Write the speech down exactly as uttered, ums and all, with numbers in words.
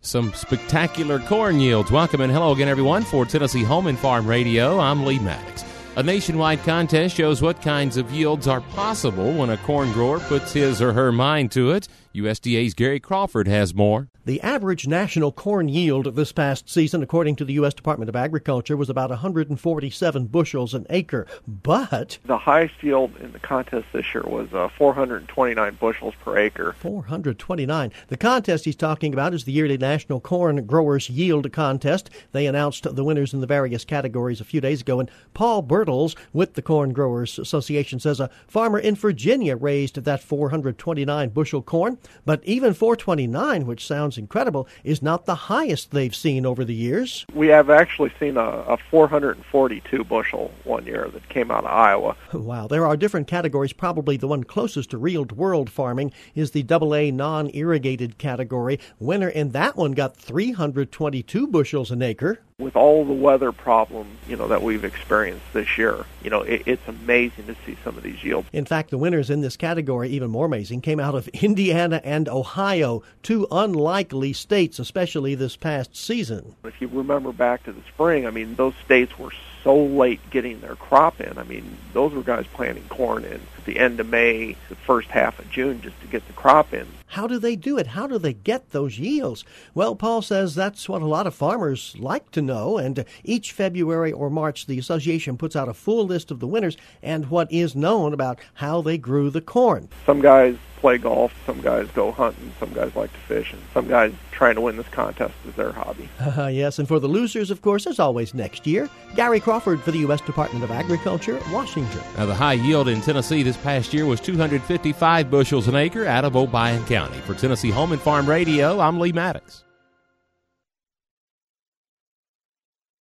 some spectacular corn yields. Welcome and hello again, everyone, for Tennessee Home and Farm Radio. I'm Lee Maddox. A nationwide contest shows what kinds of yields are possible when a corn grower puts his or her mind to it. U S D A's Gary Crawford has more. The average national corn yield this past season, according to the U S Department of Agriculture, was about one hundred forty-seven bushels an acre. But the highest yield in the contest this year was uh, four hundred twenty-nine bushels per acre. four hundred twenty-nine. The contest he's talking about is the yearly National Corn Growers Yield Contest. They announced the winners in the various categories a few days ago, and Paul Bertels with the Corn Growers Association says a farmer in Virginia raised that four hundred twenty-nine bushel corn. But even four hundred twenty-nine, which sounds incredible, is not the highest they've seen over the years. We have actually seen a, a four hundred forty-two bushel one year that came out of Iowa. Wow, there are different categories. Probably the one closest to real-world farming is the double A non-irrigated category. Winner in that one got three hundred twenty-two bushels an acre. With all the weather problems, you know, that we've experienced this year, you know, it, it's amazing to see some of these yields. In fact, the winners in this category, even more amazing, came out of Indiana and Ohio, two unlikely states, especially this past season. If you remember back to the spring, I mean, those states were so late getting their crop in. I mean, those were guys planting corn in at the end of May, the first half of June, just to get the crop in. How do they do it? How do they get those yields? Well, Paul says that's what a lot of farmers like to know, and each February or March, the association puts out a full list of the winners and what is known about how they grew the corn. Some guys play golf, some guys go hunting, some guys like to fish, and some guys trying to win this contest is their hobby. Uh, yes, and for the losers, of course, as always, next year, Gary Crawford for the U S Department of Agriculture, Washington. Now, the high yield in Tennessee this past year was two hundred fifty-five bushels an acre out of Obion County. For Tennessee Home and Farm Radio, I'm Lee Maddox.